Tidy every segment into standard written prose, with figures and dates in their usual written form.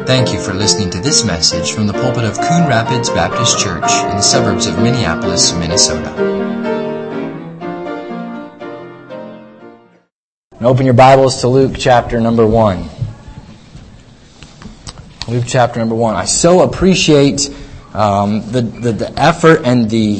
Thank you for listening to this message from the pulpit of Coon Rapids Baptist Church in the suburbs of Minneapolis, Minnesota. And open your Bibles to Luke chapter number 1. Luke chapter number 1. I so appreciate the effort and the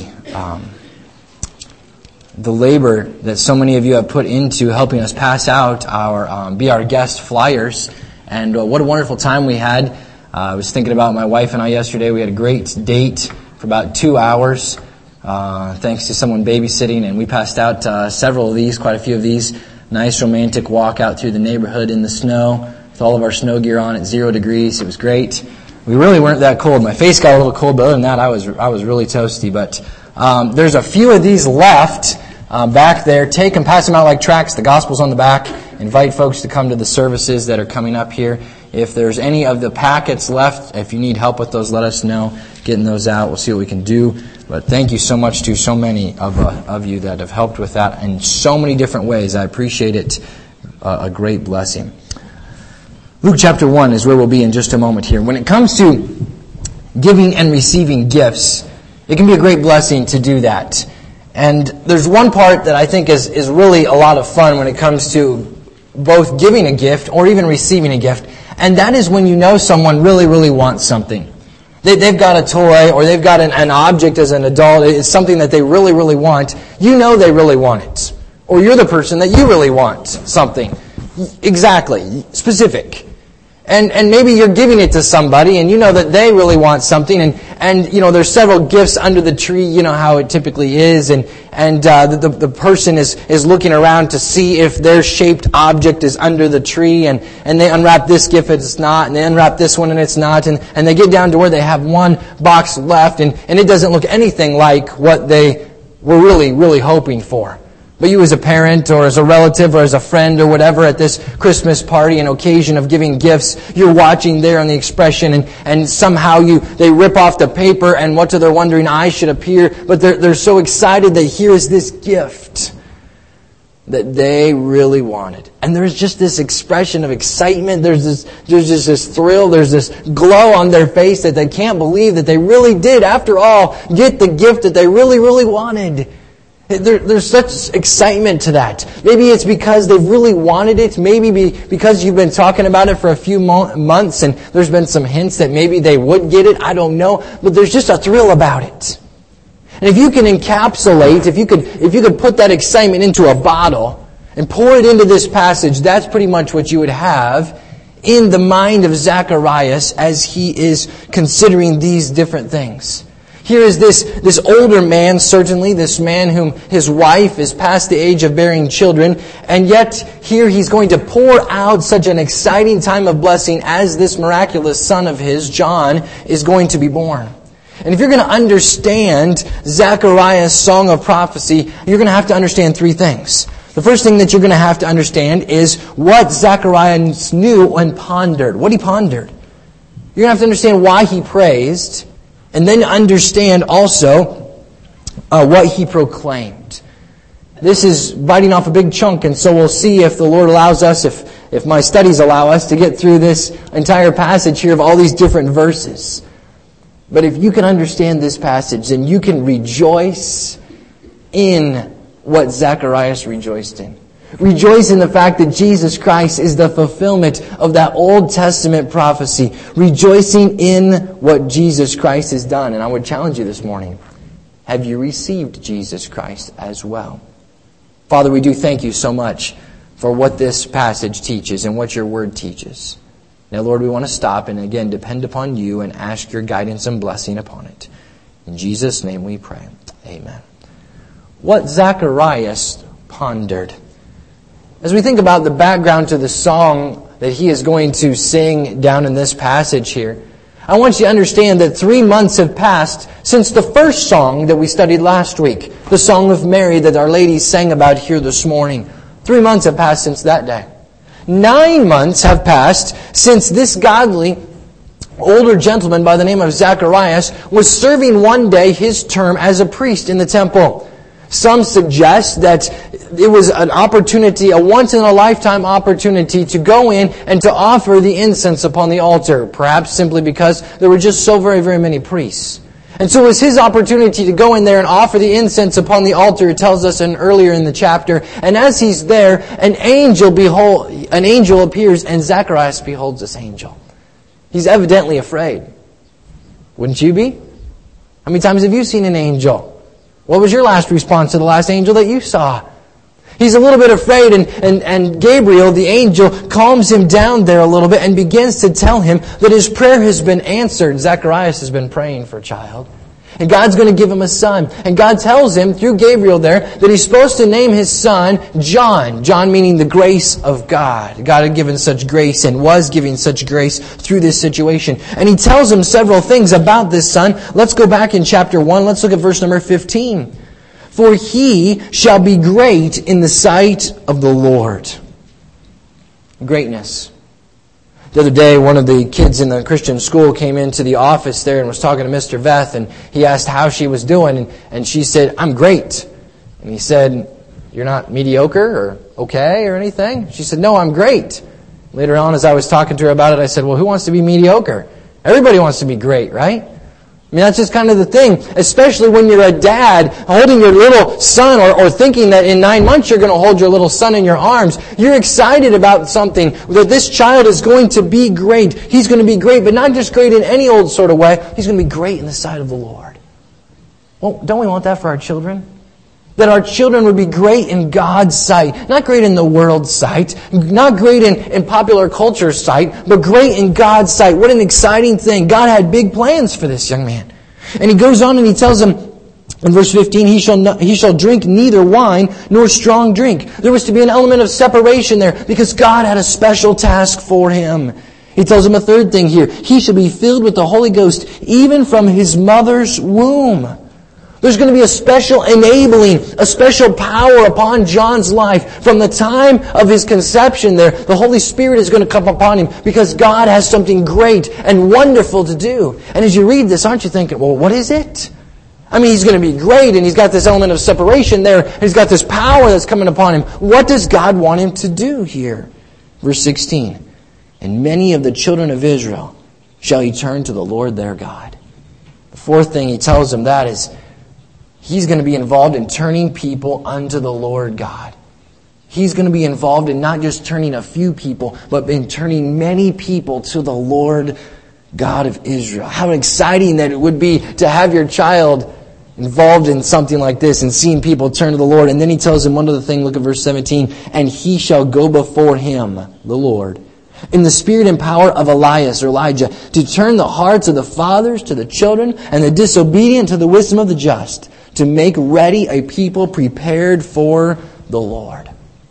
labor that so many of you have put into helping us pass out our be our guest flyers. And what a wonderful time we had. I was thinking about my wife and I yesterday. We had a great date for about 2 hours, thanks to someone babysitting, and we passed out several of these, quite a few of these. Nice romantic walk out through the neighborhood in the snow with all of our snow gear on at 0 degrees. It was great. We really weren't that cold. My face got a little cold, but other than that, I was really toasty. But there's a few of these left back there. Take and pass them out like tracts. The gospel's on the back. Invite folks to come to the services that are coming up here. If there's any of the packets left, if you need help with those, let us know. Getting those out, we'll see what we can do. But thank you so much to so many of you that have helped with that in so many different ways. I appreciate it. A great blessing. Luke chapter 1 is where we'll be in just a moment here. When it comes to giving and receiving gifts, it can be a great blessing to do that. And there's one part that I think is really a lot of fun when it comes to both giving a gift or even receiving a gift. And that is when you know someone really, really wants something. They've got a toy or they've got an object as an adult. It's something that they really, really want. You know they really want it. Or you're the person that you really want something. Exactly. Specific. And maybe you're giving it to somebody and you know that they really want something and you know there's several gifts under the tree, you know how it typically is, and the person is looking around to see if their shaped object is under the tree and they unwrap this gift and it's not, and they unwrap this one and it's not, and they get down to where they have one box left and it doesn't look anything like what they were really, really hoping for. But you as a parent or as a relative or as a friend or whatever at this Christmas party, an occasion of giving gifts, you're watching there on the expression and somehow they rip off the paper and what to their wondering eyes should appear, but they're so excited that here's this gift that they really wanted. And there's just this expression of excitement, there's just this thrill, there's this glow on their face that they can't believe that they really did, after all, get the gift that they really, really wanted. There's such excitement to that. Maybe it's because they've really wanted it. Maybe because you've been talking about it for a few months and there's been some hints that maybe they would get it. I don't know. But there's just a thrill about it. And if you can encapsulate, if you could put that excitement into a bottle and pour it into this passage, that's pretty much what you would have in the mind of Zacharias as he is considering these different things. Here is this older man, certainly, this man whom his wife is past the age of bearing children, and yet here he's going to pour out such an exciting time of blessing as this miraculous son of his, John, is going to be born. And if you're going to understand Zechariah's song of prophecy, you're going to have to understand three things. The first thing that you're going to have to understand is what Zacharias knew and pondered, what he pondered. You're going to have to understand why he praised, and then understand also what he proclaimed. This is biting off a big chunk, and so we'll see if the Lord allows us, if my studies allow us to get through this entire passage here of all these different verses. But if you can understand this passage, then you can rejoice in what Zacharias rejoiced in. Rejoice in the fact that Jesus Christ is the fulfillment of that Old Testament prophecy. Rejoicing in what Jesus Christ has done. And I would challenge you this morning. Have you received Jesus Christ as well? Father, we do thank you so much for what this passage teaches and what your word teaches. Now, Lord, we want to stop and again depend upon you and ask your guidance and blessing upon it. In Jesus' name we pray. Amen. What Zacharias pondered. As we think about the background to the song that he is going to sing down in this passage here, I want you to understand that 3 months have passed since the first song that we studied last week, the Song of Mary that Our Lady sang about here this morning. 3 months have passed since that day. 9 months have passed since this godly older gentleman by the name of Zacharias was serving one day his term as a priest in the temple. Some suggest that it was an opportunity, a once-in-a-lifetime opportunity to go in and to offer the incense upon the altar, perhaps simply because there were just so very, very many priests. And so it was his opportunity to go in there and offer the incense upon the altar, it tells us earlier in the chapter. And as he's there, an angel appears, and Zacharias beholds this angel. He's evidently afraid. Wouldn't you be? How many times have you seen an angel? What was your last response to the last angel that you saw? He's a little bit afraid, and Gabriel, the angel, calms him down there a little bit and begins to tell him that his prayer has been answered. Zacharias has been praying for a child. And God's going to give him a son. And God tells him, through Gabriel there, that he's supposed to name his son John. John meaning the grace of God. God had given such grace and was giving such grace through this situation. And he tells him several things about this son. Let's go back in chapter 1. Let's look at verse number 15. For he shall be great in the sight of the Lord. Greatness. The other day, one of the kids in the Christian school came into the office there and was talking to Mr. Veth, and he asked how she was doing, and she said, "I'm great." And he said, "You're not mediocre or okay or anything?" She said, "No, I'm great." Later on, as I was talking to her about it, I said, "Well, who wants to be mediocre? Everybody wants to be great, right?" I mean, that's just kind of the thing, especially when you're a dad holding your little son or thinking that in 9 months you're going to hold your little son in your arms. You're excited about something, that this child is going to be great. He's going to be great, but not just great in any old sort of way. He's going to be great in the sight of the Lord. Well, don't we want that for our children? That our children would be great in God's sight. Not great in the world's sight. Not great in popular culture's sight. But great in God's sight. What an exciting thing. God had big plans for this young man. And he goes on and he tells him in verse 15, he shall drink neither wine nor strong drink. There was to be an element of separation there because God had a special task for him. He tells him a third thing here. He shall be filled with the Holy Ghost even from his mother's womb. There's going to be a special enabling, a special power upon John's life. From the time of his conception there, the Holy Spirit is going to come upon him because God has something great and wonderful to do. And as you read this, aren't you thinking, well, what is it? I mean, he's going to be great and he's got this element of separation there. And he's got this power that's coming upon him. What does God want him to do here? Verse 16. And many of the children of Israel shall he turn to the Lord their God. The fourth thing he tells them that is, he's going to be involved in turning people unto the Lord God. He's going to be involved in not just turning a few people, but in turning many people to the Lord God of Israel. How exciting that it would be to have your child involved in something like this and seeing people turn to the Lord. And then he tells him one other thing, look at verse 17. And he shall go before him, the Lord, in the spirit and power of Elias or Elijah, to turn the hearts of the fathers to the children and the disobedient to the wisdom of the just, to make ready a people prepared for the Lord.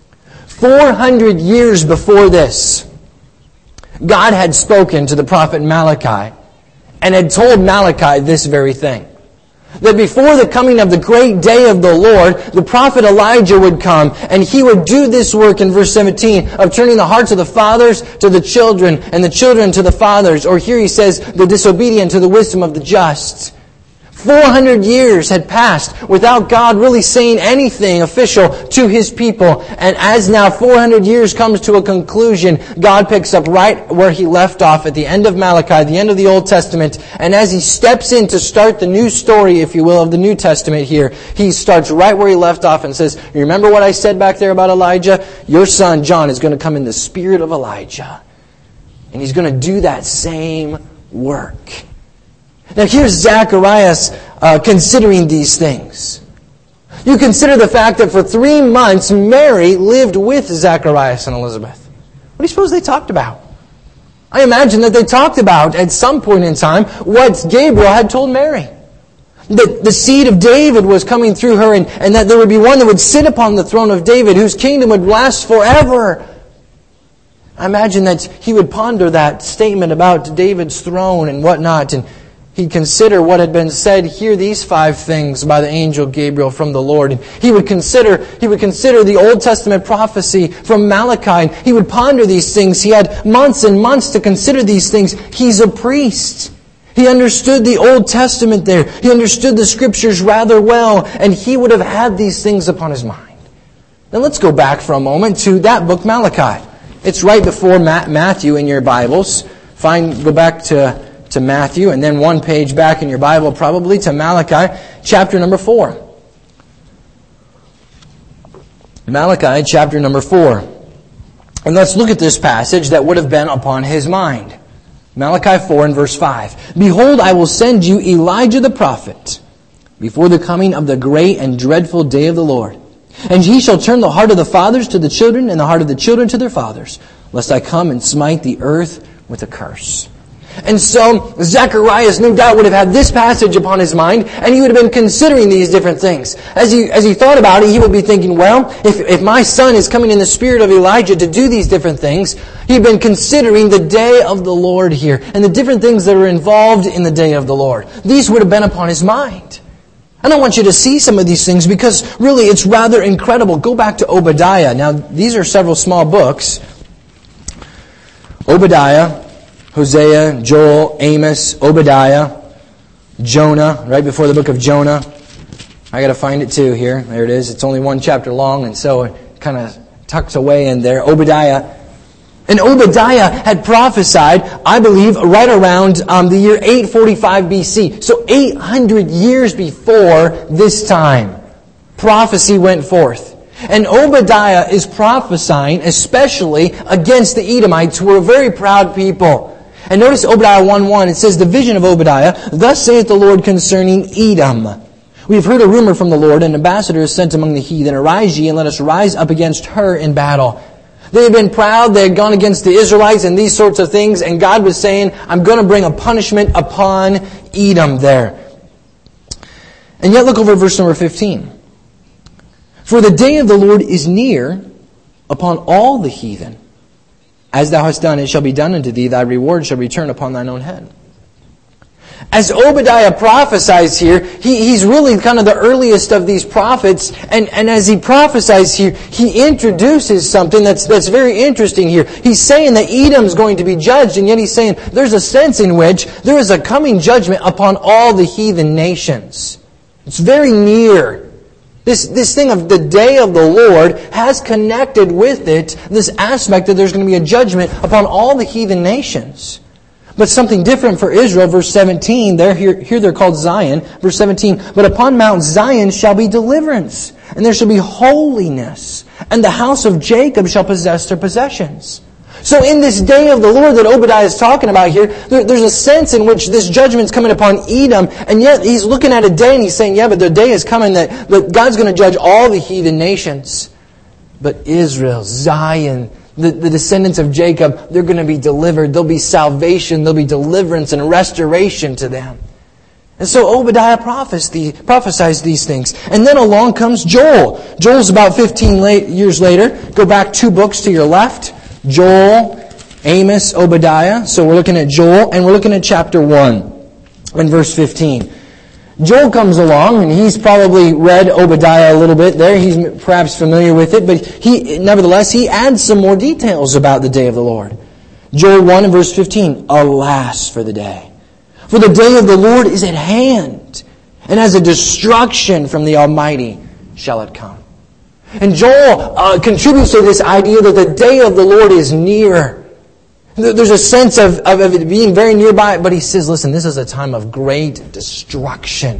400 years before this, God had spoken to the prophet Malachi and had told Malachi this very thing. That before the coming of the great day of the Lord, the prophet Elijah would come and he would do this work in verse 17 of turning the hearts of the fathers to the children and the children to the fathers. Or here he says, the disobedient to the wisdom of the just. 400 years had passed without God really saying anything official to His people. And as now 400 years comes to a conclusion, God picks up right where He left off at the end of Malachi, the end of the Old Testament. And as He steps in to start the new story, if you will, of the New Testament here, He starts right where He left off and says, you remember what I said back there about Elijah? Your son John is going to come in the spirit of Elijah. And he's going to do that same work. Now here's Zacharias considering these things. You consider the fact that for 3 months Mary lived with Zacharias and Elizabeth. What do you suppose they talked about? I imagine that they talked about at some point in time what Gabriel had told Mary. That the seed of David was coming through her and that there would be one that would sit upon the throne of David whose kingdom would last forever. I imagine that he would ponder that statement about David's throne and whatnot, and he'd consider what had been said, hear these 5 things by the angel Gabriel from the Lord. And he would consider the Old Testament prophecy from Malachi. He would ponder these things. He had months and months to consider these things. He's a priest. He understood the Old Testament there. He understood the Scriptures rather well, and he would have had these things upon his mind. Now let's go back for a moment to that book, Malachi. It's right before Matthew in your Bibles. Go back to Matthew, and then one page back in your Bible probably to Malachi, chapter number 4. Malachi, chapter number 4. And let's look at this passage that would have been upon his mind. Malachi 4 and verse 5. Behold, I will send you Elijah the prophet before the coming of the great and dreadful day of the Lord. And he shall turn the heart of the fathers to the children, and the heart of the children to their fathers, lest I come and smite the earth with a curse. And so Zacharias no doubt would have had this passage upon his mind, and he would have been considering these different things. As he thought about it, he would be thinking, well, if my son is coming in the spirit of Elijah to do these different things, he'd been considering the day of the Lord here, and the different things that are involved in the day of the Lord. These would have been upon his mind. And I want you to see some of these things because really it's rather incredible. Go back to Obadiah. Now, these are several small books. Obadiah, Hosea, Joel, Amos, Obadiah, Jonah, right before the book of Jonah. I got to find it too here. There it is. It's only one chapter long, and so it kind of tucks away in there. Obadiah. And Obadiah had prophesied, I believe, right around the year 845 BC. So 800 years before this time, prophecy went forth. And Obadiah is prophesying especially against the Edomites, who were a very proud people. And notice Obadiah 1:1, it says, the vision of Obadiah, thus saith the Lord concerning Edom. We have heard a rumor from the Lord, an ambassador is sent among the heathen. Arise ye, and let us rise up against her in battle. They had been proud, they had gone against the Israelites and these sorts of things, and God was saying, I'm going to bring a punishment upon Edom there. And yet look over at verse number 15. For the day of the Lord is near upon all the heathen. As thou hast done, it shall be done unto thee. Thy reward shall return upon thine own head. As Obadiah prophesies here, he's really kind of the earliest of these prophets. And as he prophesies here, he introduces something that's very interesting here. He's saying that Edom's going to be judged, and yet he's saying there's a sense in which there is a coming judgment upon all the heathen nations. It's very near. This thing of the day of the Lord has connected with it this aspect that there's going to be a judgment upon all the heathen nations. But something different for Israel, verse 17, here they're called Zion, verse 17, but upon Mount Zion shall be deliverance, and there shall be holiness, and the house of Jacob shall possess their possessions. So in this day of the Lord that Obadiah is talking about here, there's a sense in which this judgment's coming upon Edom, and yet he's looking at a day and he's saying, yeah, but the day is coming that God's going to judge all the heathen nations. But Israel, Zion, the descendants of Jacob, they're going to be delivered. There'll be salvation, there'll be deliverance and restoration to them. And so Obadiah prophesies these things. And then along comes Joel. Joel's about 15 years later. Go back 2 books to your left. Joel, Amos, Obadiah. So we're looking at Joel, and we're looking at chapter 1 and verse 15. Joel comes along, and he's probably read Obadiah a little bit there. He's perhaps familiar with it, but nevertheless, he adds some more details about the day of the Lord. Joel 1 and verse 15, alas for the day. For the day of the Lord is at hand, and as a destruction from the Almighty shall it come. And Joel contributes to this idea that the day of the Lord is near. There's a sense of it being very nearby, but he says, listen, this is a time of great destruction.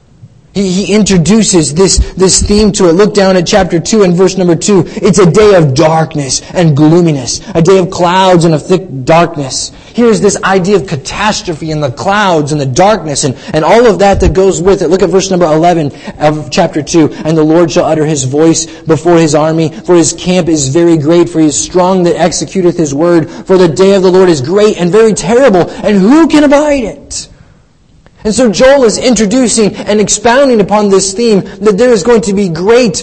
He introduces this theme to it. Look down at chapter 2 and verse number 2. It's a day of darkness and gloominess. A day of clouds and of thick darkness. Here's this idea of catastrophe and the clouds and the darkness and all of that goes with it. Look at verse number 11 of chapter 2. And the Lord shall utter his voice before his army, for his camp is very great, for he is strong that executeth his word. For the day of the Lord is great and very terrible, and who can abide it? And so Joel is introducing and expounding upon this theme that there is going to be great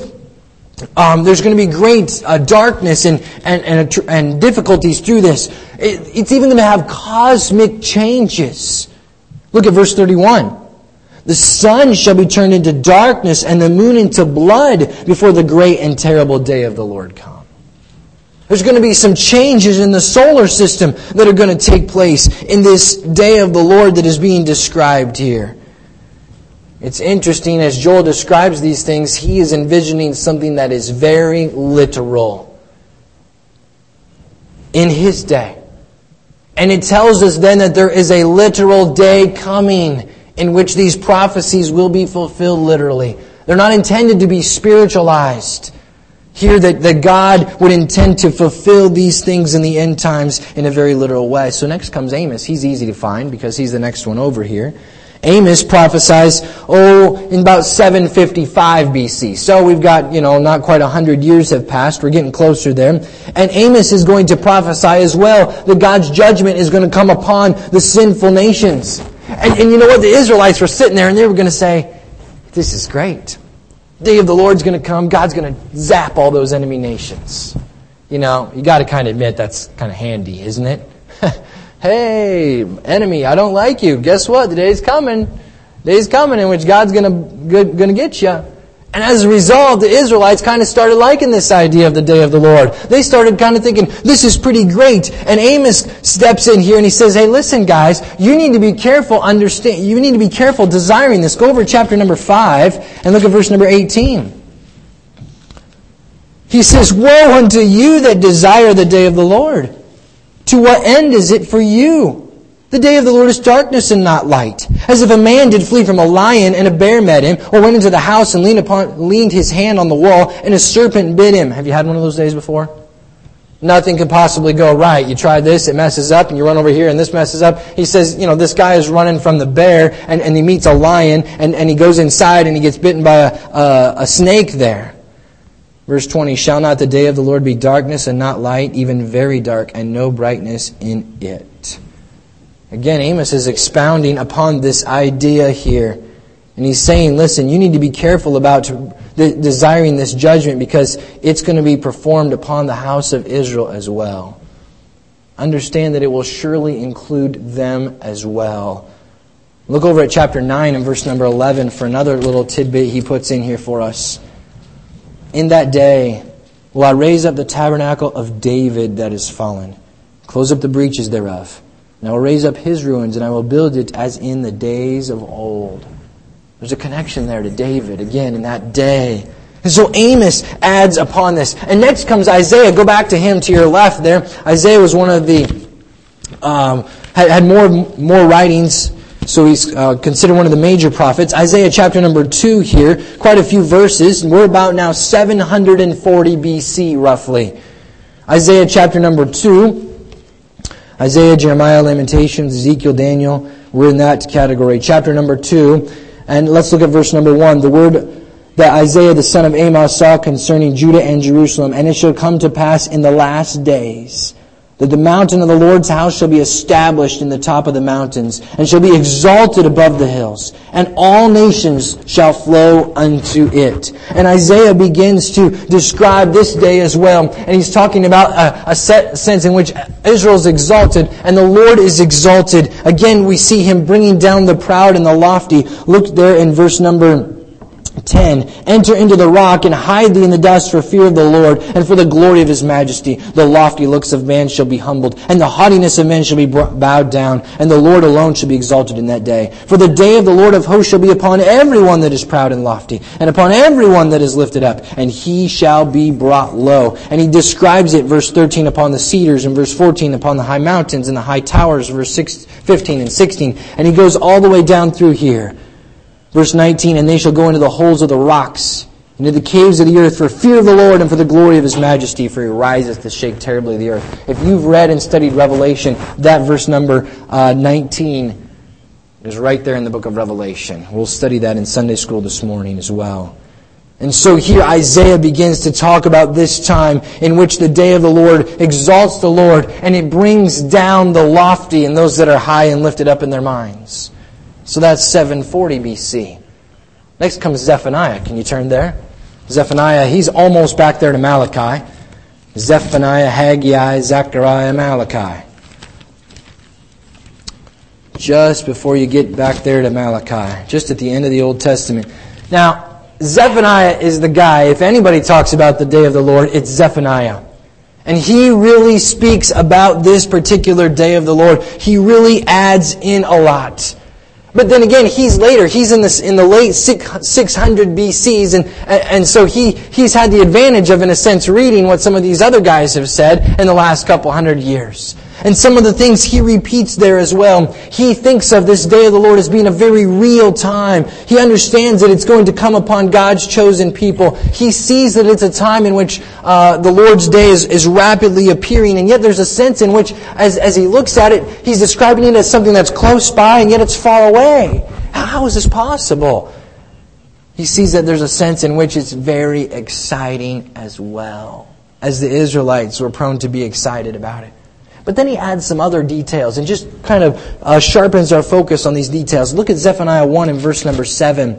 darkness and difficulties through this. It's even going to have cosmic changes. Look at verse 31. The sun shall be turned into darkness and the moon into blood before the great and terrible day of the Lord come. There's going to be some changes in the solar system that are going to take place in this day of the Lord that is being described here. It's interesting, as Joel describes these things, he is envisioning something that is very literal in his day. And it tells us then that there is a literal day coming in which these prophecies will be fulfilled literally. They're not intended to be spiritualized. Here that God would intend to fulfill these things in the end times in a very literal way. So next comes Amos. He's easy to find because he's the next one over here. Amos prophesies, in about 755 BC. So we've got, not quite 100 years have passed. We're getting closer there. And Amos is going to prophesy as well that God's judgment is going to come upon the sinful nations. And you know what? The Israelites were sitting there and they were going to say, this is great. The day of the Lord's going to come. God's going to zap all those enemy nations. You got to kind of admit that's kind of handy, isn't it? Hey, enemy, I don't like you. Guess what? The day's coming. The day's coming in which God's going to get you. And as a result, the Israelites kind of started liking this idea of the day of the Lord. They started kind of thinking, this is pretty great. And Amos steps in here and he says, hey, listen guys, you need to be careful, you need to be careful desiring this. Go over to chapter number 5 and look at verse number 18. He says, woe unto you that desire the day of the Lord. To what end is it for you? The day of the Lord is darkness and not light. As if a man did flee from a lion and a bear met him, or went into the house and leaned his hand on the wall, and a serpent bit him. Have you had one of those days before? Nothing could possibly go right. You try this, it messes up, and you run over here, and this messes up. He says, this guy is running from the bear, and he meets a lion, and he goes inside, and he gets bitten by a snake there. Verse 20, shall not the day of the Lord be darkness and not light, even very dark, and no brightness in it? Again, Amos is expounding upon this idea here. And he's saying, listen, you need to be careful about desiring this judgment because it's going to be performed upon the house of Israel as well. Understand that it will surely include them as well. Look over at chapter 9 and verse number 11 for another little tidbit he puts in here for us. In that day will I raise up the tabernacle of David that is fallen, close up the breaches thereof. And I will raise up his ruins, and I will build it as in the days of old. There's a connection there to David, again, in that day. And so Amos adds upon this. And next comes Isaiah. Go back to him to your left there. Isaiah was one of the, had more writings, so he's considered one of the major prophets. Isaiah chapter number 2 here, quite a few verses. And we're about now 740 BC, roughly. Isaiah chapter number 2. Isaiah, Jeremiah, Lamentations, Ezekiel, Daniel, we're in that category. Chapter number 2, and let's look at verse number 1. The word that Isaiah the son of Amos saw concerning Judah and Jerusalem. And it shall come to pass in the last days that the mountain of the Lord's house shall be established in the top of the mountains, and shall be exalted above the hills, and all nations shall flow unto it. And Isaiah begins to describe this day as well, and he's talking about a set sense in which Israel is exalted, and the Lord is exalted. Again, we see Him bringing down the proud and the lofty. Look there in verse number 10. Enter into the rock and hide thee in the dust for fear of the Lord and for the glory of His majesty. The lofty looks of man shall be humbled, and the haughtiness of men shall be bowed down, and the Lord alone shall be exalted in that day. For the day of the Lord of hosts shall be upon everyone that is proud and lofty, and upon everyone that is lifted up, and he shall be brought low. And he describes it, verse 13, upon the cedars, and verse 14, upon the high mountains and the high towers, verse 15 and 16. And he goes all the way down through here. Verse 19, and they shall go into the holes of the rocks, into the caves of the earth, for fear of the Lord and for the glory of His majesty, for He riseth to shake terribly the earth. If you've read and studied Revelation, that verse number 19 is right there in the book of Revelation. We'll study that in Sunday school this morning as well. And so here Isaiah begins to talk about this time in which the day of the Lord exalts the Lord, and it brings down the lofty and those that are high and lifted up in their minds. So that's 740 BC. Next comes Zephaniah. Can you turn there? Zephaniah, he's almost back there to Malachi. Zephaniah, Haggai, Zechariah, Malachi. Just before you get back there to Malachi. Just at the end of the Old Testament. Now, Zephaniah is the guy, if anybody talks about the day of the Lord, it's Zephaniah. And he really speaks about this particular day of the Lord. He really adds in a lot. But then again, he's later. He's in the late 600 BCs, and so he's had the advantage of, in a sense, reading what some of these other guys have said in the last couple hundred years. And some of the things he repeats there as well. He thinks of this day of the Lord as being a very real time. He understands that it's going to come upon God's chosen people. He sees that it's a time in which the Lord's day is rapidly appearing, and yet there's a sense in which, as he looks at it, he's describing it as something that's close by, and yet it's far away. How is this possible? He sees that there's a sense in which it's very exciting as well, as the Israelites were prone to be excited about it. But then he adds some other details and just kind of sharpens our focus on these details. Look at Zephaniah 1 and verse number 7.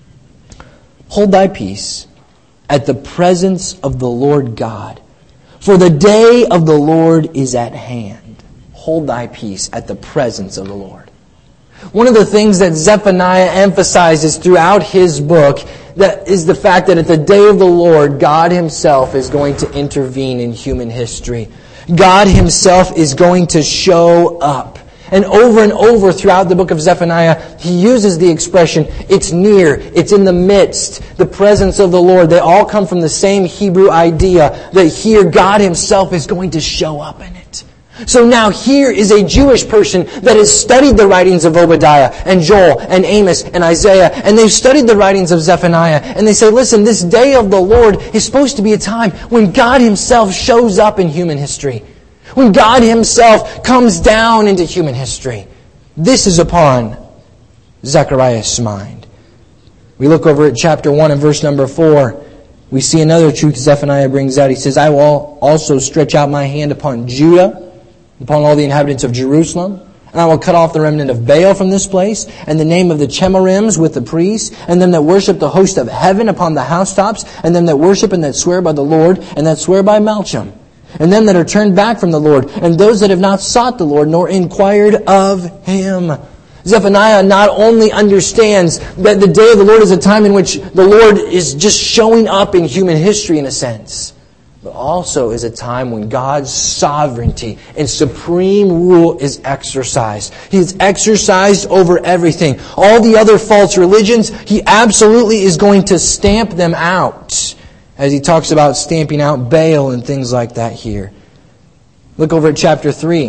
Hold thy peace at the presence of the Lord God, for the day of the Lord is at hand. Hold thy peace at the presence of the Lord. One of the things that Zephaniah emphasizes throughout his book that is the fact that at the day of the Lord, God Himself is going to intervene in human history. God Himself is going to show up. And over throughout the book of Zephaniah, he uses the expression, it's near, it's in the midst, the presence of the Lord. They all come from the same Hebrew idea that here God Himself is going to show up in it. So now here is a Jewish person that has studied the writings of Obadiah and Joel and Amos and Isaiah, and they've studied the writings of Zephaniah, and they say, listen, this day of the Lord is supposed to be a time when God Himself shows up in human history. When God Himself comes down into human history. This is upon Zechariah's mind. We look over at chapter 1 and verse number 4. We see another truth Zephaniah brings out. He says, I will also stretch out my hand upon Judah, upon all the inhabitants of Jerusalem, and I will cut off the remnant of Baal from this place, and the name of the Chemarims with the priests, and them that worship the host of heaven upon the housetops, and them that worship and that swear by the Lord, and that swear by Malcham, and them that are turned back from the Lord, and those that have not sought the Lord, nor inquired of Him. Zephaniah not only understands that the day of the Lord is a time in which the Lord is just showing up in human history in a sense, but also is a time when God's sovereignty and supreme rule is exercised. He is exercised over everything. All the other false religions, He absolutely is going to stamp them out, as He talks about stamping out Baal and things like that here. Look over at chapter 3.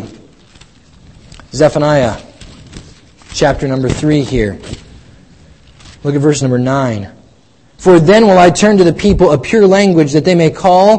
Zephaniah, chapter number 3 here. Look at verse number 9. For then will I turn to the people a pure language that they may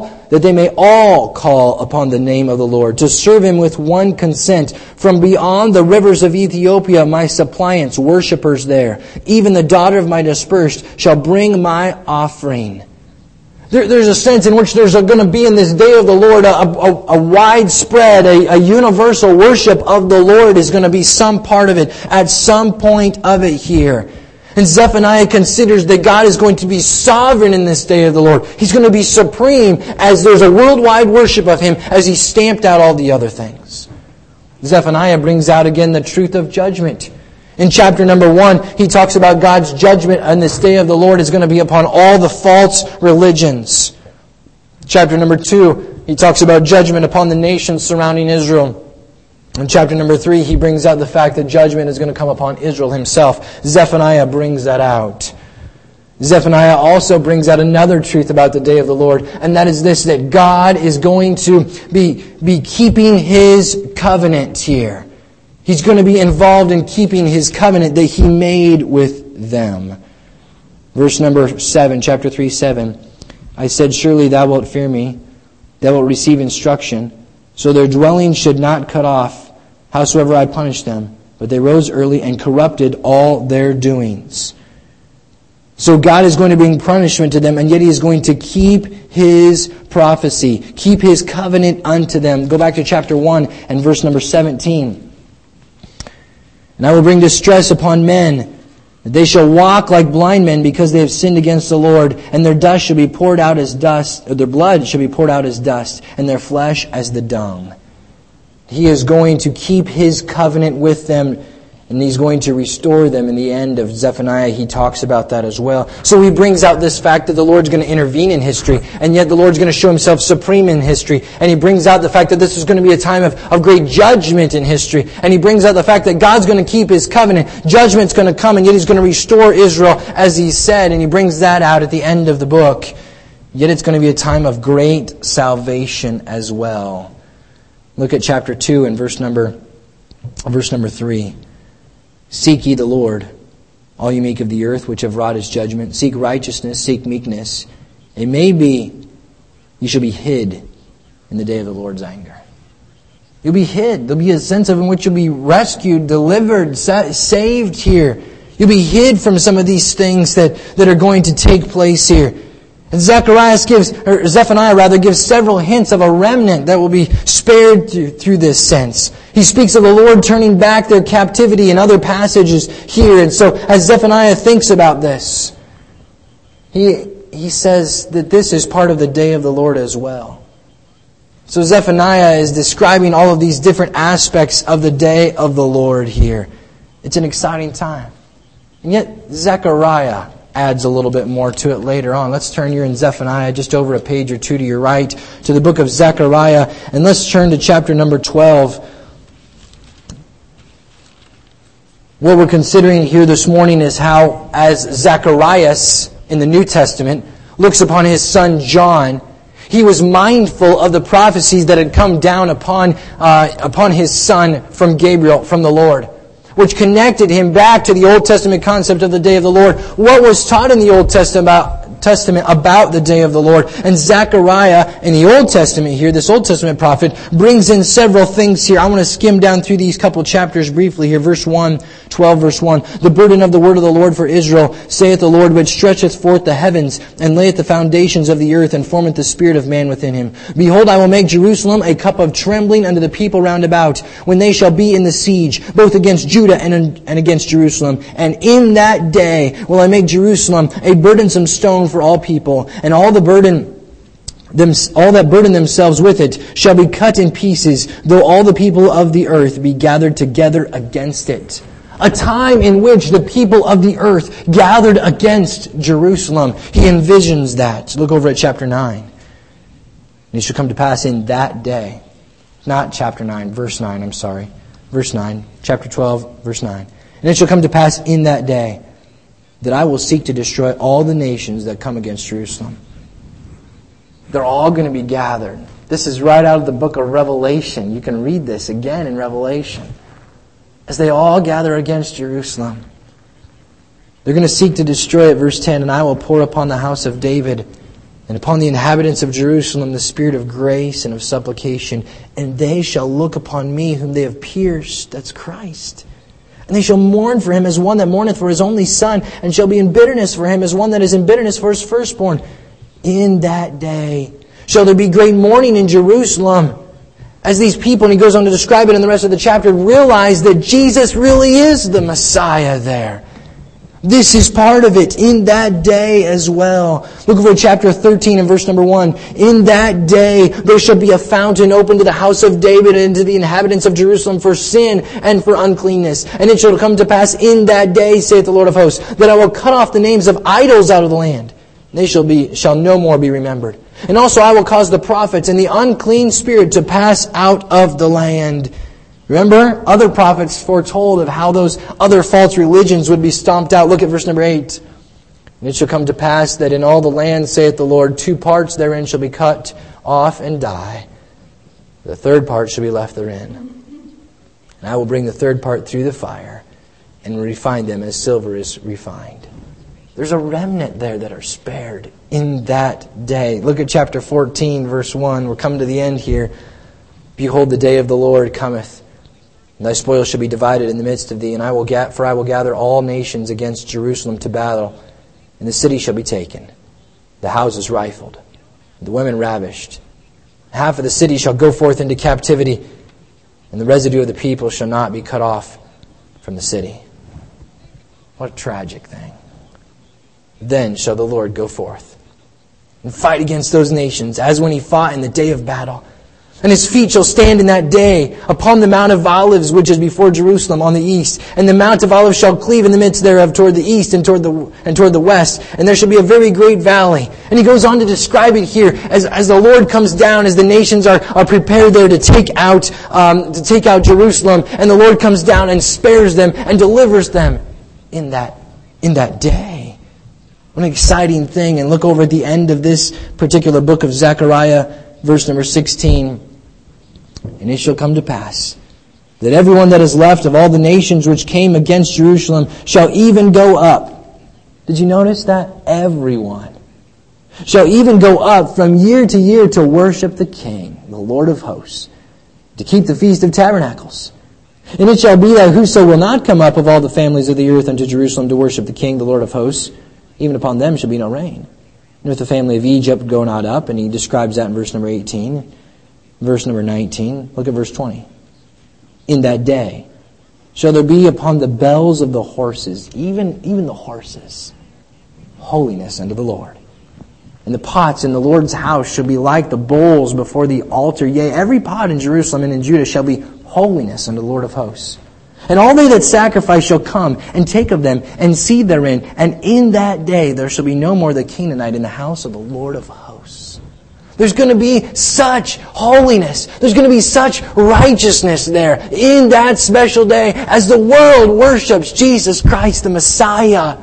all call upon the name of the Lord, to serve Him with one consent. From beyond the rivers of Ethiopia, my suppliants, worshippers there, even the daughter of my dispersed, shall bring my offering. There's a sense in which there's going to be in this day of the Lord a widespread, a universal worship of the Lord is going to be some part of it, at some point of it here. And Zephaniah considers that God is going to be sovereign in this day of the Lord. He's going to be supreme as there's a worldwide worship of Him as He stamped out all the other things. Zephaniah brings out again the truth of judgment. In chapter number 1, he talks about God's judgment on this day of the Lord is going to be upon all the false religions. Chapter number 2, he talks about judgment upon the nations surrounding Israel. In chapter number 3, he brings out the fact that judgment is going to come upon Israel himself. Zephaniah brings that out. Zephaniah also brings out another truth about the day of the Lord, and that is this, that God is going to be keeping His covenant here. He's going to be involved in keeping His covenant that He made with them. Verse number 7, chapter 3, 7. I said, surely thou wilt fear me, thou wilt receive instruction, so their dwelling should not cut off, howsoever I punished them. But they rose early and corrupted all their doings. So God is going to bring punishment to them, and yet He is going to keep His prophecy, keep His covenant unto them. Go back to chapter 1 and verse number 17. And I will bring distress upon men, that they shall walk like blind men because they have sinned against the Lord, and their dust shall be poured out as dust, or their blood shall be poured out as dust, and their flesh as the dung. He is going to keep His covenant with them And He's going to restore them. In the end of Zephaniah, he talks about that as well. So he brings out this fact that the Lord's going to intervene in history, and yet the Lord's going to show Himself supreme in history. And he brings out the fact that this is going to be a time of great judgment in history. And he brings out the fact that God's going to keep His covenant. Judgment's going to come, and yet He's going to restore Israel as He said. And he brings that out at the end of the book. Yet it's going to be a time of great salvation as well. Look at chapter 2 and verse number 3. Seek ye the Lord, all ye meek of the earth, which have wrought His judgment. Seek righteousness, seek meekness. It may be you shall be hid in the day of the Lord's anger. You'll be hid. There'll be a sense of in which you'll be rescued, delivered, saved here. You'll be hid from some of these things that are going to take place here. And Zephaniah gives several hints of a remnant that will be spared through this sense. He speaks of the Lord turning back their captivity in other passages here. And so as Zephaniah thinks about this, he says that this is part of the day of the Lord as well. So Zephaniah is describing all of these different aspects of the day of the Lord here. It's an exciting time. And yet Zechariah adds a little bit more to it later on. Let's turn here in Zephaniah, just over a page or two to your right, to the book of Zechariah, and let's turn to chapter number 12. What we're considering here this morning is how, as Zacharias in the New Testament looks upon his son John, he was mindful of the prophecies that had come down upon his son from Gabriel, from the Lord, which connected him back to the Old Testament concept of the day of the Lord. What was taught in the Old Testament about the day of the Lord. And Zechariah in the Old Testament here, this Old Testament prophet, brings in several things here. I want to skim down through these couple chapters briefly here. Verse 1, 12 verse 1. The burden of the word of the Lord for Israel, saith the Lord, which stretcheth forth the heavens, and layeth the foundations of the earth, and formeth the spirit of man within him. Behold, I will make Jerusalem a cup of trembling unto the people round about, when they shall be in the siege, both against Judah and against Jerusalem. And in that day will I make Jerusalem a burdensome stone for all people, and all that burden themselves with it shall be cut in pieces, though all the people of the earth be gathered together against it. A time in which the people of the earth gathered against Jerusalem. He envisions that. Look over at chapter 9. And it shall come to pass in that day. Not chapter 9, verse 9, I'm sorry. Verse 9, chapter 12, verse 9. And it shall come to pass in that day that I will seek to destroy all the nations that come against Jerusalem. They're all going to be gathered. This is right out of the book of Revelation. You can read this again in Revelation. As they all gather against Jerusalem. They're going to seek to destroy it. Verse 10, and I will pour upon the house of David and upon the inhabitants of Jerusalem the spirit of grace and of supplication. And they shall look upon me whom they have pierced. That's Christ. And they shall mourn for him as one that mourneth for his only son, and shall be in bitterness for him as one that is in bitterness for his firstborn. In that day shall there be great mourning in Jerusalem. As these people, and he goes on to describe it in the rest of the chapter, realize that Jesus really is the Messiah there. This is part of it in that day as well. Look over chapter 13 and verse number 1. In that day there shall be a fountain open to the house of David and to the inhabitants of Jerusalem for sin and for uncleanness. And it shall come to pass in that day, saith the Lord of hosts, that I will cut off the names of idols out of the land. They shall no more be remembered. And also I will cause the prophets and the unclean spirit to pass out of the land. Remember, other prophets foretold of how those other false religions would be stomped out. Look at verse number 8. And it shall come to pass that in all the land, saith the Lord, 2 parts therein shall be cut off and die. The third part shall be left therein. And I will bring the third part through the fire and refine them as silver is refined. There's a remnant there that are spared in that day. Look at chapter 14, verse 1. We're coming to the end here. Behold, the day of the Lord cometh. And thy spoil shall be divided in the midst of thee, and I will gather all nations against Jerusalem to battle, and the city shall be taken, the houses rifled, the women ravished. Half of the city shall go forth into captivity, and the residue of the people shall not be cut off from the city. What a tragic thing. Then shall the Lord go forth and fight against those nations, as when he fought in the day of battle. And his feet shall stand in that day upon the Mount of Olives, which is before Jerusalem on the east. And the Mount of Olives shall cleave in the midst thereof toward the east and toward the west. And there shall be a very great valley. And he goes on to describe it here as the Lord comes down, as the nations are prepared there to take out Jerusalem. And the Lord comes down and spares them and delivers them in that day. What an exciting thing. And look over at the end of this particular book of Zechariah, verse number 16. And it shall come to pass that everyone that is left of all the nations which came against Jerusalem shall even go up. Did you notice that? Everyone shall even go up from year to year to worship the King, the Lord of hosts, to keep the Feast of Tabernacles. And it shall be that whoso will not come up of all the families of the earth unto Jerusalem to worship the King, the Lord of hosts, even upon them shall be no rain. And if the family of Egypt go not up, and he describes that in verse number 18, verse number 19, look at verse 20. In that day shall there be upon the bells of the horses, even the horses, holiness unto the Lord. And the pots in the Lord's house shall be like the bowls before the altar. Yea, every pot in Jerusalem and in Judah shall be holiness unto the Lord of hosts. And all they that sacrifice shall come and take of them and seed therein. And in that day there shall be no more the Canaanite in the house of the Lord of hosts. There's going to be such holiness. There's going to be such righteousness there in that special day as the world worships Jesus Christ the Messiah.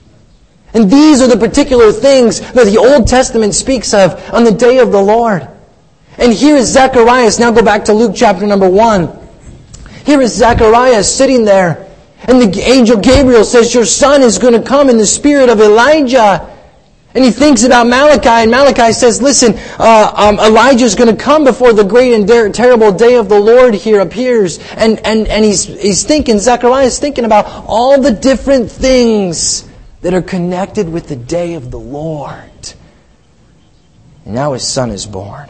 And these are the particular things that the Old Testament speaks of on the day of the Lord. And here is Zacharias. Now go back to Luke chapter number 1. Here is Zacharias sitting there. And the angel Gabriel says, your son is going to come in the spirit of Elijah. And he thinks about Malachi, and Malachi says, listen, Elijah is going to come before the great and terrible day of the Lord here appears. And he's thinking, Zechariah is thinking about all the different things that are connected with the day of the Lord. And now his son is born.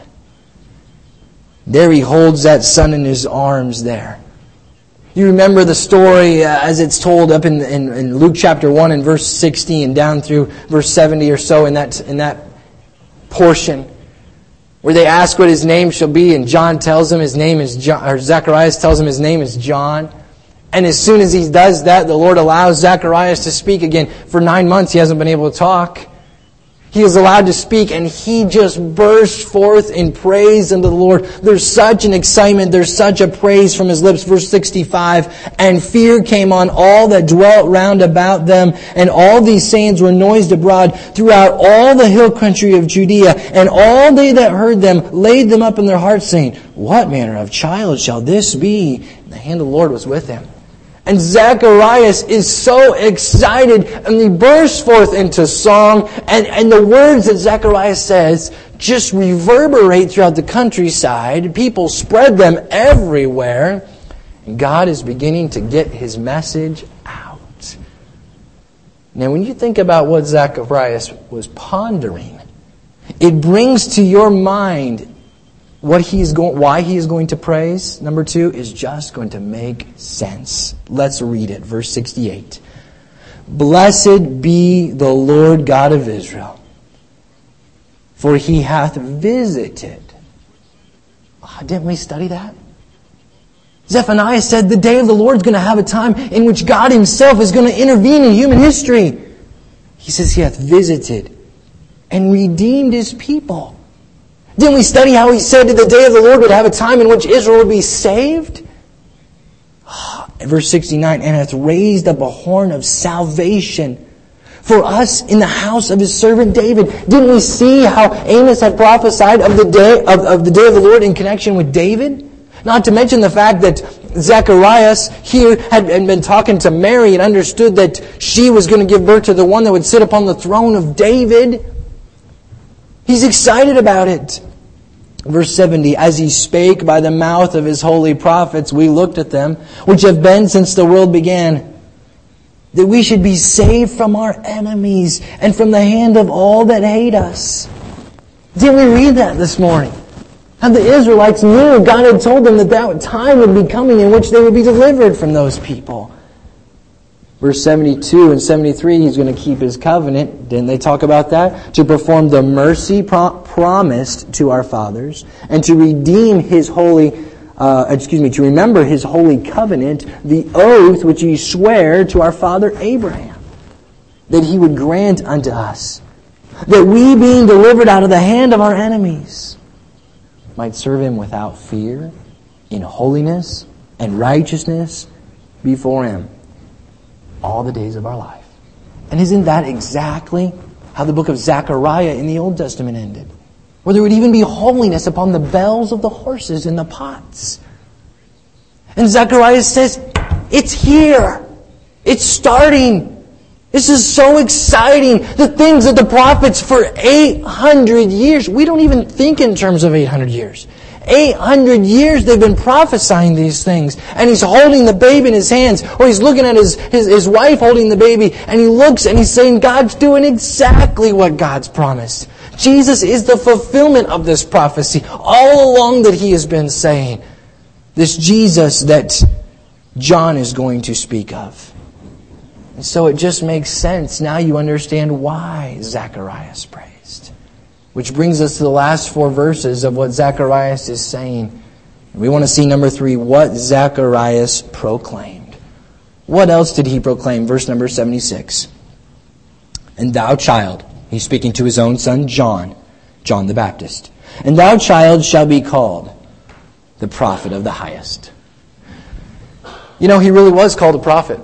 There he holds that son in his arms there. You remember the story as it's told up in Luke chapter 1 and verse 60 and down through verse 70 or so in that portion where they ask what his name shall be, and John tells him his name is John, or Zacharias tells him his name is John. And as soon as he does that, the Lord allows Zacharias to speak again. For 9 months he hasn't been able to talk. He is allowed to speak, and he just bursts forth in praise unto the Lord. There's such an excitement, there's such a praise from his lips. Verse 65, and fear came on all that dwelt round about them, and all these sayings were noised abroad throughout all the hill country of Judea. And all they that heard them laid them up in their hearts, saying, what manner of child shall this be? And the hand of the Lord was with him. And Zacharias is so excited, and he bursts forth into song, and the words that Zacharias says just reverberate throughout the countryside. People spread them everywhere, and God is beginning to get His message out. Now, when you think about what Zacharias was pondering, it brings to your mind why he is going to praise, number 2, is just going to make sense. Let's read it. Verse 68. Blessed be the Lord God of Israel, for He hath visited. Didn't we study that? Zephaniah said the day of the Lord is going to have a time in which God Himself is going to intervene in human history. He says He hath visited and redeemed His people. Didn't we study how He said that the day of the Lord would have a time in which Israel would be saved? Verse 69, and hath raised up a horn of salvation for us in the house of His servant David. Didn't we see how Amos had prophesied of the day of the Lord in connection with David? Not to mention the fact that Zacharias here had been talking to Mary and understood that she was going to give birth to the one that would sit upon the throne of David. He's excited about it. Verse 70, as He spake by the mouth of His holy prophets, we looked at them, which have been since the world began, that we should be saved from our enemies and from the hand of all that hate us. Didn't we read that this morning? How the Israelites knew God had told them that time would be coming in which they would be delivered from those people. Verse 72 and 73, He's going to keep His covenant. Didn't they talk about that? To perform the mercy promised to our fathers and to redeem His holy, to remember His holy covenant, the oath which He sware to our father Abraham, that He would grant unto us, that we, being delivered out of the hand of our enemies, might serve Him without fear, in holiness and righteousness before Him all the days of our life. And isn't that exactly how the book of Zechariah in the Old Testament ended? Where there would even be holiness upon the bells of the horses in the pots. And Zechariah says, it's here. It's starting. This is so exciting. The things that the prophets for 800 years, we don't even think in terms of 800 years. 800 years they've been prophesying these things. And He's holding the baby in His hands. Or He's looking at his wife holding the baby. And He looks and He's saying, God's doing exactly what God's promised. Jesus is the fulfillment of this prophecy all along that He has been saying. This Jesus that John is going to speak of. And so it just makes sense. Now you understand why Zacharias praised. Which brings us to the last 4 verses of what Zacharias is saying. We want to see, number 3, what Zacharias proclaimed. What else did he proclaim? Verse number 76. And thou, child, he's speaking to his own son John the Baptist. And thou, child, shall be called the prophet of the highest. You know, he really was called a prophet.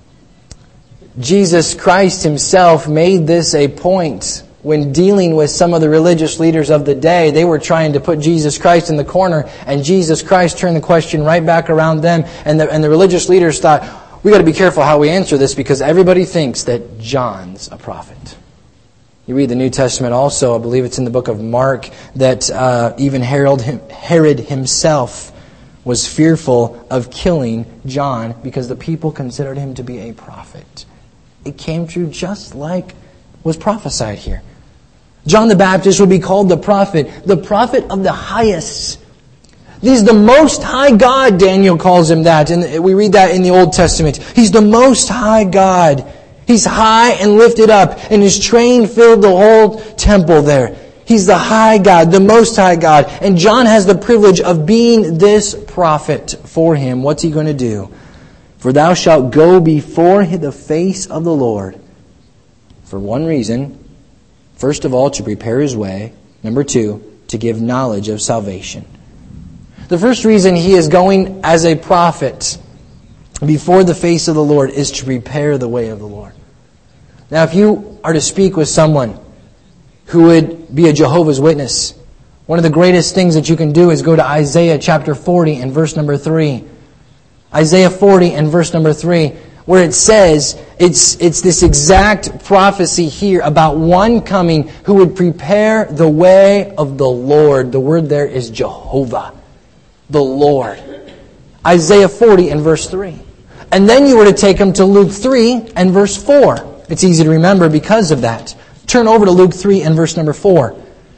Jesus Christ Himself made this a point when dealing with some of the religious leaders of the day. They were trying to put Jesus Christ in the corner, and Jesus Christ turned the question right back around them. And the religious leaders thought, we got to be careful how we answer this because everybody thinks that John's a prophet. You read the New Testament also, I believe it's in the book of Mark, that even Herod himself was fearful of killing John because the people considered him to be a prophet. It came true just like was prophesied here. John the Baptist would be called the prophet of the highest. He's the Most High God, Daniel calls Him that. And we read that in the Old Testament. He's the Most High God. He's high and lifted up, and His train filled the whole temple there. He's the High God, the Most High God. And John has the privilege of being this prophet for Him. What's he going to do? For thou shalt go before the face of the Lord. For one reason. First of all, to prepare His way. Number 2, to give knowledge of salvation. The first reason He is going as a prophet before the face of the Lord is to prepare the way of the Lord. Now, if you are to speak with someone who would be a Jehovah's Witness, one of the greatest things that you can do is go to Isaiah chapter 40 and verse number 3. Isaiah 40 and verse number 3, where it says, it's this exact prophecy here about one coming who would prepare the way of the Lord. The word there is Jehovah, the Lord. Isaiah 40 and verse 3. And then you were to take them to Luke 3 and verse 4. It's easy to remember because of that. Turn over to Luke 3 and verse number 4.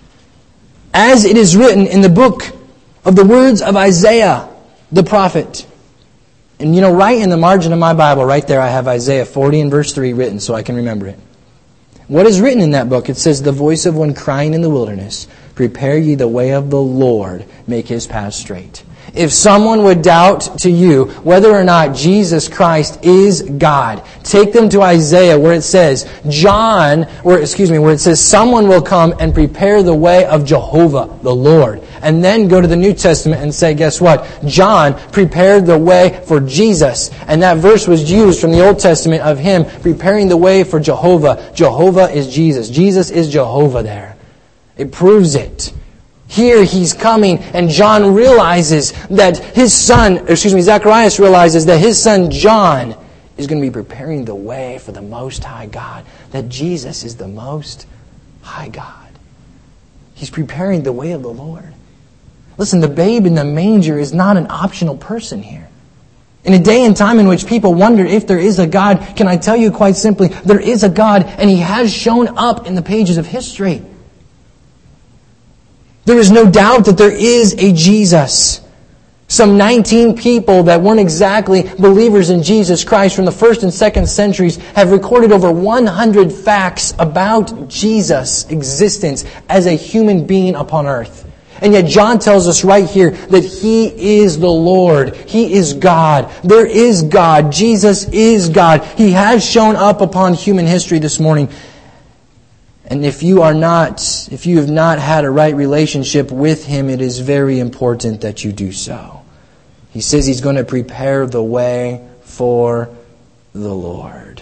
As it is written in the book of the words of Isaiah, the prophet. And you know, right in the margin of my Bible, right there, I have Isaiah 40 and verse 3 written so I can remember it. What is written in that book? It says, the voice of one crying in the wilderness, prepare ye the way of the Lord, make His path straight. If someone would doubt to you whether or not Jesus Christ is God, take them to Isaiah where it says, where it says someone will come and prepare the way of Jehovah, the Lord. And then go to the New Testament and say, guess what? John prepared the way for Jesus. And that verse was used from the Old Testament of Him preparing the way for Jehovah. Jehovah is Jesus. Jesus is Jehovah there. It proves it. Here He's coming, and John realizes that Zacharias realizes that his son John is going to be preparing the way for the Most High God. That Jesus is the Most High God. He's preparing the way of the Lord. Listen, the babe in the manger is not an optional person here. In a day and time in which people wonder if there is a God, can I tell you quite simply, there is a God, and He has shown up in the pages of history. There is no doubt that there is a Jesus. Some 19 people that weren't exactly believers in Jesus Christ from the 1st and 2nd centuries have recorded over 100 facts about Jesus' existence as a human being upon earth. And yet John tells us right here that He is the Lord. He is God. There is God. Jesus is God. He has shown up upon human history this morning. And if you have not had a right relationship with Him, it is very important that you do so. He says He's going to prepare the way for the Lord.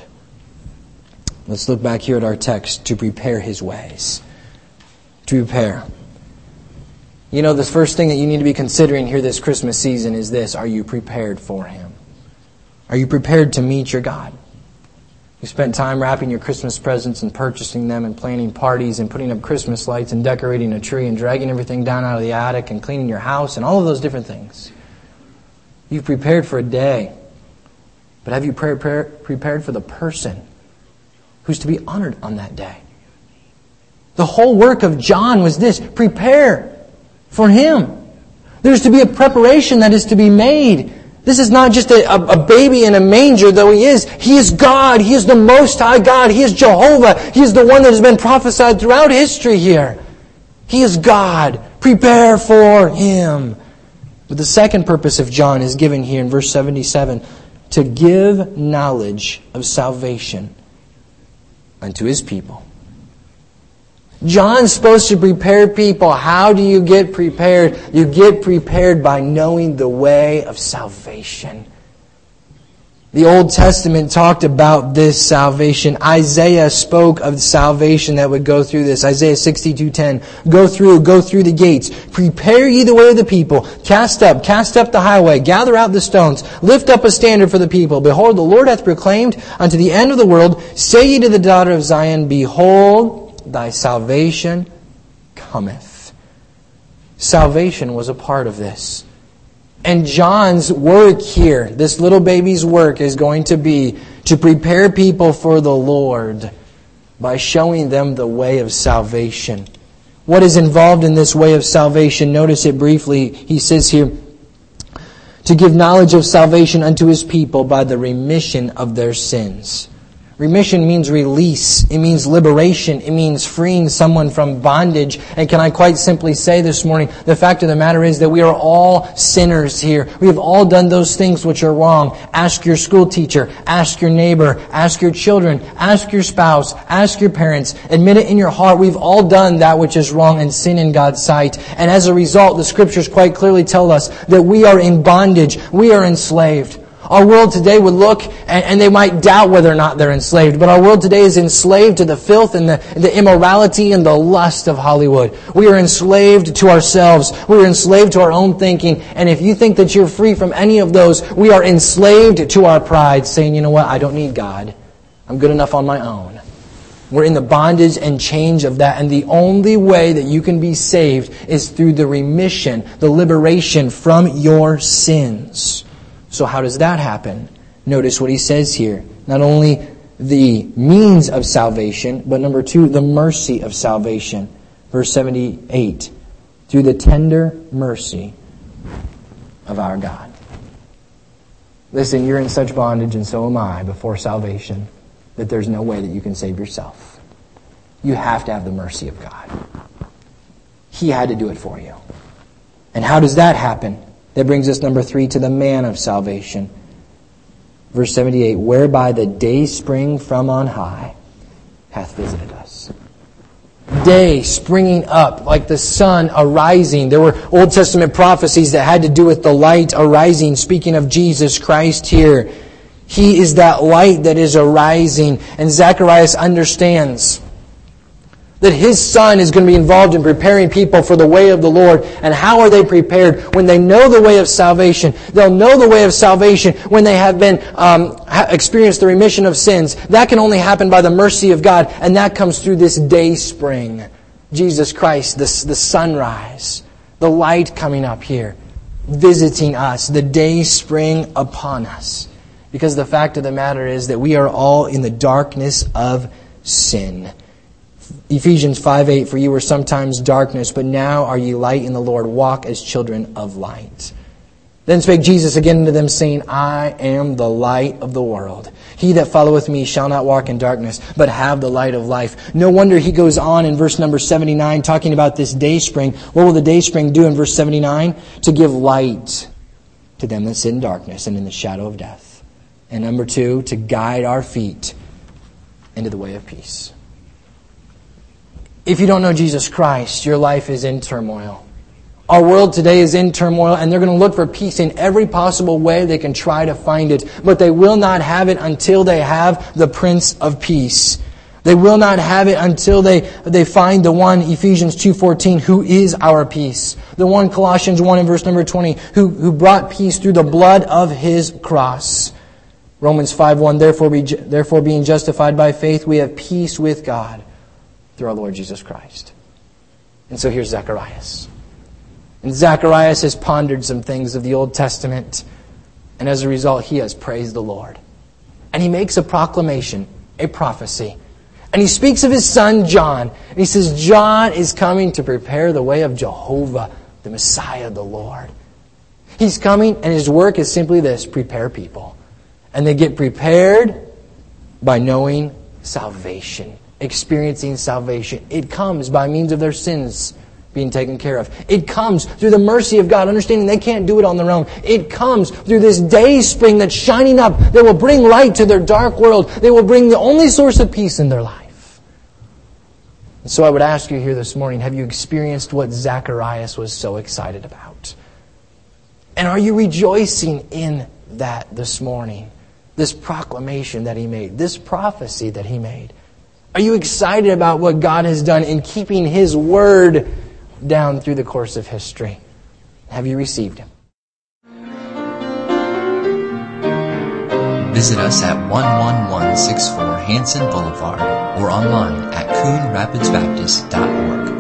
Let's look back here at our text, to prepare His ways. To prepare. You know, the first thing that you need to be considering here this Christmas season is this: are you prepared for Him? Are you prepared to meet your God? You spent time wrapping your Christmas presents and purchasing them and planning parties and putting up Christmas lights and decorating a tree and dragging everything down out of the attic and cleaning your house and all of those different things. You've prepared for a day. But have you prepared for the person who's to be honored on that day? The whole work of John was this: prepare for Him. There's to be a preparation that is to be made. This is not just a baby in a manger, though He is. He is God. He is the Most High God. He is Jehovah. He is the one that has been prophesied throughout history here. He is God. Prepare for Him. But the second purpose of John is given here in verse 77, to give knowledge of salvation unto His people. John's supposed to prepare people. How do you get prepared? You get prepared by knowing the way of salvation. The Old Testament talked about this salvation. Isaiah spoke of salvation that would go through this. Isaiah 62:10. Go through the gates. Prepare ye the way of the people. Cast up the highway. Gather out the stones. Lift up a standard for the people. Behold, the Lord hath proclaimed unto the end of the world. Say ye to the daughter of Zion, behold, thy salvation cometh. Salvation was a part of this. And John's work here, this little baby's work, is going to be to prepare people for the Lord by showing them the way of salvation. What is involved in this way of salvation? Notice it briefly. He says here, to give knowledge of salvation unto His people by the remission of their sins. Remission means release. It means liberation. It means freeing someone from bondage. And can I quite simply say this morning, the fact of the matter is that we are all sinners here. We have all done those things which are wrong. Ask your school teacher. Ask your neighbor. Ask your children. Ask your spouse. Ask your parents. Admit it in your heart. We've all done that which is wrong and sin in God's sight. And as a result, the Scriptures quite clearly tell us that we are in bondage. We are enslaved. Our world today would look, and they might doubt whether or not they're enslaved, but our world today is enslaved to the filth and the immorality and the lust of Hollywood. We are enslaved to ourselves. We are enslaved to our own thinking. And if you think that you're free from any of those, we are enslaved to our pride, saying, you know what, I don't need God. I'm good enough on my own. We're in the bondage and change of that. And the only way that you can be saved is through the remission, the liberation from your sins. So how does that happen? Notice what he says here. Not only the means of salvation, but number 2, the mercy of salvation. Verse 78. Through the tender mercy of our God. Listen, you're in such bondage, and so am I, before salvation, that there's no way that you can save yourself. You have to have the mercy of God. He had to do it for you. And how does that happen? That brings us, number 3, to the man of salvation. Verse 78, whereby the day spring from on high hath visited us. Day springing up, like the sun arising. There were Old Testament prophecies that had to do with the light arising, speaking of Jesus Christ here. He is that light that is arising. And Zacharias understands that his son is going to be involved in preparing people for the way of the Lord. And how are they prepared? When they know the way of salvation. They'll know the way of salvation when they have been experienced the remission of sins. That can only happen by the mercy of God. And that comes through this day spring. Jesus Christ, the sunrise. The light coming up here. Visiting us. The day spring upon us. Because the fact of the matter is that we are all in the darkness of sin. Ephesians 5:8, for you were sometimes darkness, but now are ye light in the Lord. Walk as children of light. Then spake Jesus again unto them, saying, I am the light of the world. He that followeth me shall not walk in darkness, but have the light of life. No wonder he goes on in verse number 79, talking about this day spring. What will the day spring do in verse 79? To give light to them that sit in darkness and in the shadow of death. And number 2, to guide our feet into the way of peace. If you don't know Jesus Christ, your life is in turmoil. Our world today is in turmoil, and they're going to look for peace in every possible way they can try to find it. But they will not have it until they have the Prince of Peace. They will not have it until they find the one, Ephesians 2:14, who is our peace. The one, Colossians 1 and verse number 20, who brought peace through the blood of His cross. Romans 5:1, therefore being justified by faith, we have peace with God through our Lord Jesus Christ. And so here's Zacharias. And Zacharias has pondered some things of the Old Testament. And as a result, he has praised the Lord. And he makes a proclamation, a prophecy. And he speaks of his son John. And he says, John is coming to prepare the way of Jehovah, the Messiah, the Lord. He's coming, and his work is simply this: prepare people. And they get prepared by knowing salvation, experiencing salvation. It comes by means of their sins being taken care of. It comes through the mercy of God, understanding they can't do it on their own. It comes through this day spring that's shining up. They will bring light to their dark world. They will bring the only source of peace in their life. And so I would ask you here this morning, have you experienced what Zacharias was so excited about? And are you rejoicing in that this morning? This proclamation that he made, this prophecy that he made. Are you excited about what God has done in keeping His Word down through the course of history? Have you received Him? Visit us at 11164 Hanson Boulevard or online at CoonRapidsBaptist.org.